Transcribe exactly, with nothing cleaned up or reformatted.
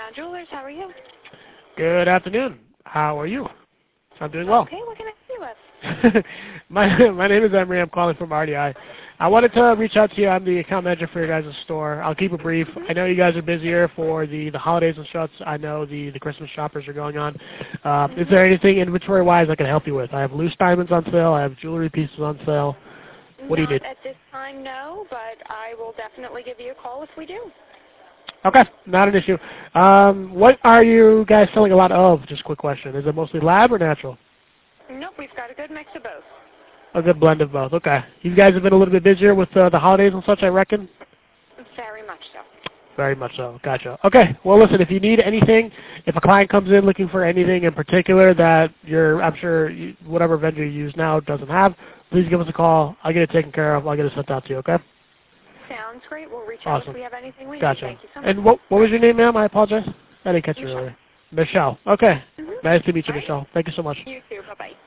John Jewelers. How are you? Good afternoon. How are you? I'm doing well. Okay, what can I see with? my my name is Emery. I'm calling from R D I. I wanted to reach out to you. I'm the account manager for your guys' store. I'll keep it brief. Mm-hmm. I know you guys are busier for the, the holidays and such. I know the, the Christmas shoppers are going on. Uh, Mm-hmm. Is there anything inventory-wise I can help you with? I have loose diamonds on sale. I have jewelry pieces on sale. What do you Not need? at this time, no, but I will definitely give you a call if we do. Okay, not an issue. Um, what are you guys selling a lot of? Just a quick question. Is it mostly lab or natural? Nope, we've got a good mix of both. A good blend of both. Okay. You guys have been a little bit busier with uh, the holidays and such, I reckon? Very much so. Very much so. Gotcha. Okay. Well, listen, if you need anything, if a client comes in looking for anything in particular that you're, I'm sure you, whatever vendor you use now doesn't have, please give us a call. I'll get it taken care of. I'll get it sent out to you, okay? Sounds great. We'll reach Awesome. out if we have anything we Gotcha. need. Thank you so much. And what, what was your name, ma'am? I apologize. I didn't catch you Michelle. earlier. Michelle. Okay. Mm-hmm. Nice to meet you, All right. Michelle. Thank you so much. You too. Bye-bye.